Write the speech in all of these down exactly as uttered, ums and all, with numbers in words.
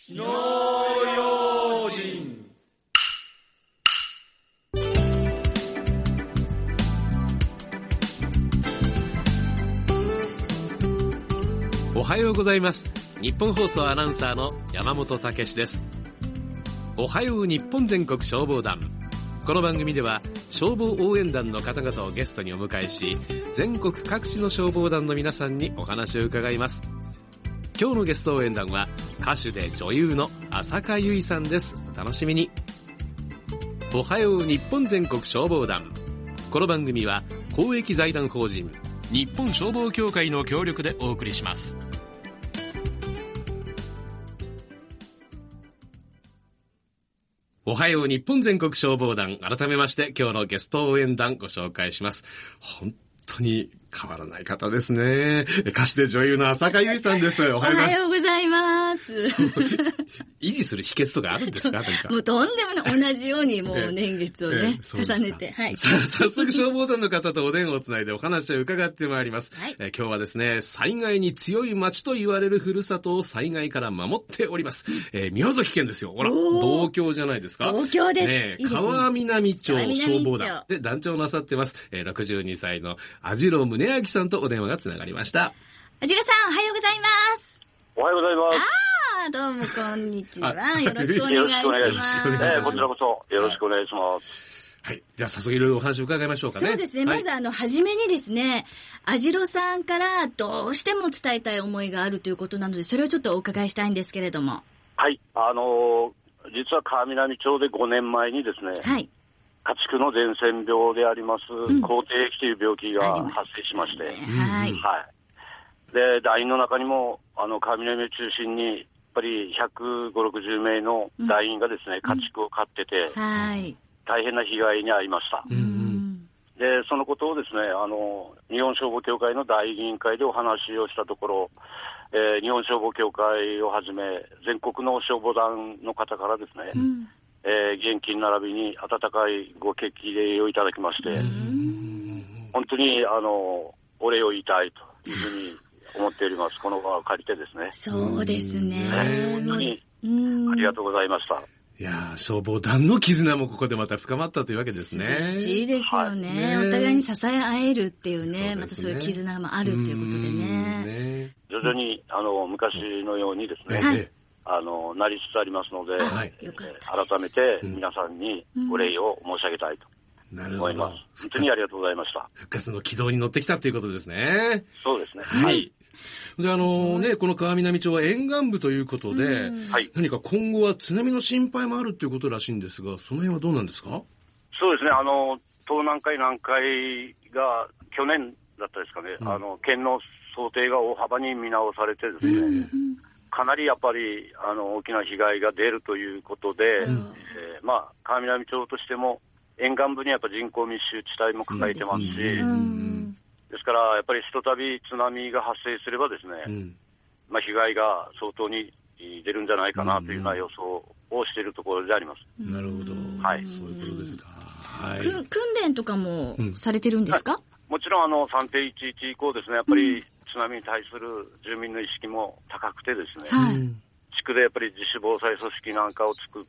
火の用心。 おはようございます。日本放送アナウンサーの山本武史です。おはよう日本全国消防団。この番組では消防応援団の方々をゲストにお迎えし、全国各地の消防団の皆さんにお話を伺います。今日のゲスト応援団は歌手で女優の浅香唯さんです。お楽しみに。おはよう日本全国消防団。この番組は公益財団法人日本消防協会の協力でお送りします。おはよう日本全国消防団。改めまして今日のゲスト応援団ご紹介します。本当に変わらない方ですね。歌手で女優の浅香唯さんです。おはようございます。 おはようございます。 維持する秘訣とかあるんですか？ もうとんでもない。同じようにもう年月をね、重ねて。はい。 さあ、早速消防団の方とお電話をつないでお話を伺ってまいります。はい、え今日はですね、災害に強い町と言われるふるさとを災害から守っております。えー、宮崎県ですよ。ほら、同郷じゃないですか。 同郷です。 ね、いいですね。川南町消防団で団長なさってます。えー、ろくじゅうにさいの網代宗明さんとお電話がつながりました。 網代さん、おはようございます。 おはようございます。 ああ、どうもこんにちは。よろしくお願いします。よろしくお願いします。 えー、こちらこそよろしくお願いします。 はい。では早速いろいろお話を伺いましょうかね。 そうですね。はい、まずあの、はじめにですね、網代さんからどうしても伝えたい思いがあるということなので、それをちょっとお伺いしたいんですけれども。 はい。あのー、実は川南町でごねんまえにですね、はい。家畜の伝染病であります、うん、口蹄疫という病気が発生しまして、ね、 はい。 はい。で、団員の中にも、あの、川南を中心に、やっぱりひゃくごじゅう、ろくじゅうめいの団員がですね、うん、家畜を飼ってて、うん、はい。大変な被害に遭いました。うん、で、そのことをですね、あの、日本消防協会の大委員会でお話をしたところ、えー、日本消防協会をはじめ、全国の消防団の方からですね、うん、えー、現金並びに温かいご激励をいただきまして、本当に、あの、お礼を言いたいというふうに思っております。この場を借りてですね。 そうですね。 えー、本当にありがとうございました。 いやー、消防団の絆もここでまた深まったというわけですね。 嬉しいですよね。はい、ね、お互いに支え合えるっていうね、そうですね、またそういう絆もあるっていうことでね。 ね、徐々に、あの、昔のようにですね、はい、あの、なりつつありますので、はい、えー、改めて皆さんにお礼を申し上げたいと思います。うん、本当にありがとうございました。 復活の軌道に乗ってきたということですね。 そうですね。 はい。で、あのね、この川南町は沿岸部ということで、はい、何か今後は津波の心配もあるということらしいんですが、その辺はどうなんですか？ そうですね、あの、東南海南海が去年だったですかね、うん、あの、県の想定が大幅に見直されてですね、えー、かなりやっぱり、あの、大きな被害が出るということで、うん、えー、まあ、川南町としても、沿岸部にやっぱ人口密集地帯も抱えてますし、ですから、やっぱりひとたび津波が発生すればですね、うん、まあ、被害が相当に出るんじゃないかなというような予想をしているところであります。 うん、なるほど。 はい。 そういうことですか。はい。 訓練とかもされてるんですか？ はい、もちろん、あの、さんてんいちいち以降ですね、やっぱり津波に対する住民の意識も高くてですね、はい、地区でやっぱり自主防災組織なんかを作って、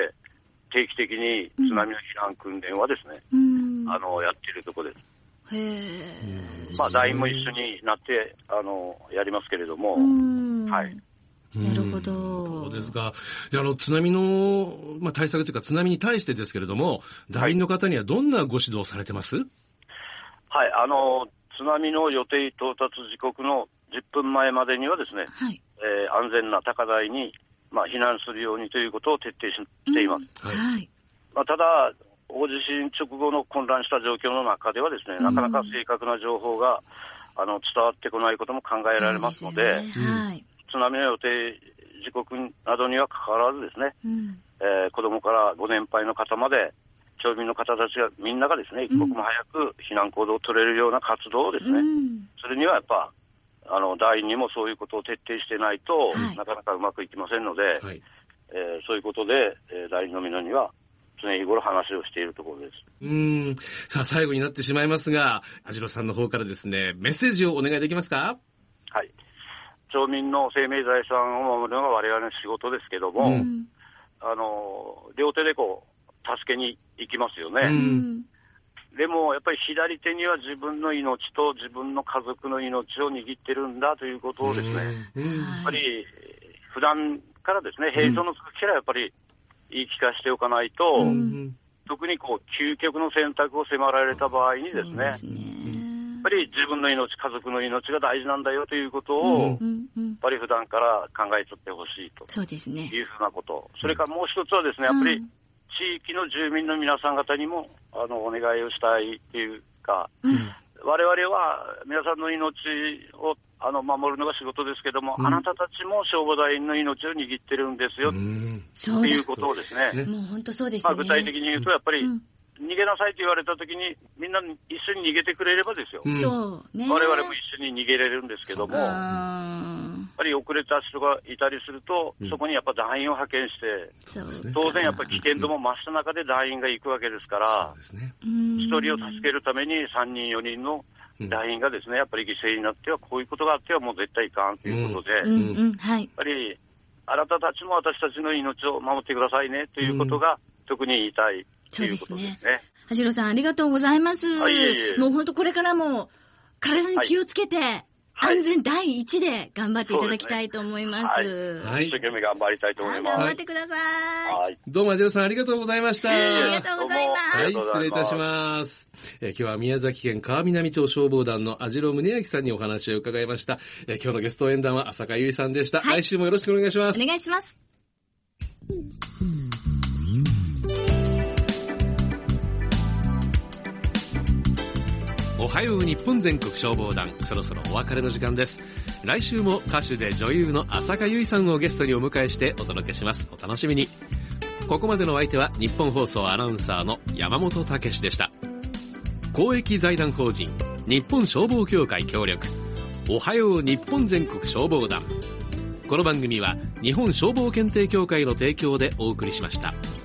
定期的に津波の避難訓練はですね、うん、あの、やっているところです。 へー。 まあ、団員も一緒になって、あの、やりますけれども、はい。 なるほど。 そうですか。で、あの、津波の、まあ、対策というか、津波に対してですけれども、団員の方にはどんなご指導されてます？ はい、あの、津波の予定到達時刻のじゅっぷんまえまでにはですね、はい、えー、安全な高台に、まあ、避難するようにということを徹底しています。うん、はい。まあ、ただ、大地震直後の混乱した状況の中ではですね、なかなか正確な情報が、あの、伝わってこないことも考えられますので、でね、はい、津波の予定時刻などにはかかわらずですね、うん、えー、子供からご年配の方まで、町民の方たちがみんながですね、一刻も早く避難行動を取れるような活動をですね、うん、それにはやっぱ、あの、団員にもそういうことを徹底してないと、はい、なかなかうまくいきませんので、はい、えー、そういうことで、えー、団員の皆には、常日頃話をしているところです。 うーん。さあ、最後になってしまいますが、網代さんの方からですね、メッセージをお願いできますか？ はい。 町民の生命財産を守るのが我々の仕事ですけども、うん、あの両手でこう助けに行きますよね、うん、でもやっぱり左手には自分の命と自分の家族の命を握ってるんだということをですね、うん、やっぱり普段からですね、平常の時からやっぱり言い聞かせておかないと、うん、特にこう究極の選択を迫られた場合にですね、ですね、やっぱり自分の命、家族の命が大事なんだよということを、うん、やっぱり普段から考えとってほしいというふうなこと、それからもう一つはですね、やっぱり地域の住民の皆さん方にもあのお願いをしたいというか、うん、我々は皆さんの命をあの守るのが仕事ですけども、うん、あなたたちも消防団員の命を握ってるんですよ、うん、ということをですね、 もう本当そうですね、 まあ、具体的に言うとやっぱり、うん、逃げなさいと言われたときにみんな一緒に逃げてくれればですよ、うん、そうね、我々も一緒に逃げれるんですけども、やっぱり遅れた人がいたりすると、うん、そこにやっぱ団員を派遣して、当然やっぱり危険度も増した中で団員が行くわけですから、一、ね、人を助けるためにさんにんよにんの団員がですね、やっぱり犠牲になってはこういうことがあってはもう絶対いかんということで、うんうんうん、はい、やっぱりあなたたちも私たちの命を守ってくださいねということが特に言いたいということですね。そうですね。 橋郎さんありがとうございます。はい、いえいえ、もう本当これからも体に気をつけて、はい、安全第一で頑張っていただきたいと思います。 はい、はい、一生懸命頑張りたいと思います。 頑張ってください。 はい、どうも橋郎さんありがとうございました。 ありがとうございます。 はい、失礼いたします。えー、今日は宮崎県川南町消防団の網代宗明さんにお話を伺いました。えー、今日のゲスト演談は浅香唯さんでした。はい、来週もよろしくお願いします。 お願いします。 おはよう日本全国消防団、そろそろお別れの時間です。来週も歌手で女優の浅香唯さんをゲストにお迎えしてお届けします。お楽しみに。ここまでのお相手は日本放送アナウンサーの山本武史でした。公益財団法人日本消防協会協力、おはよう日本全国消防団、この番組は日本消防検定協会の提供でお送りしました。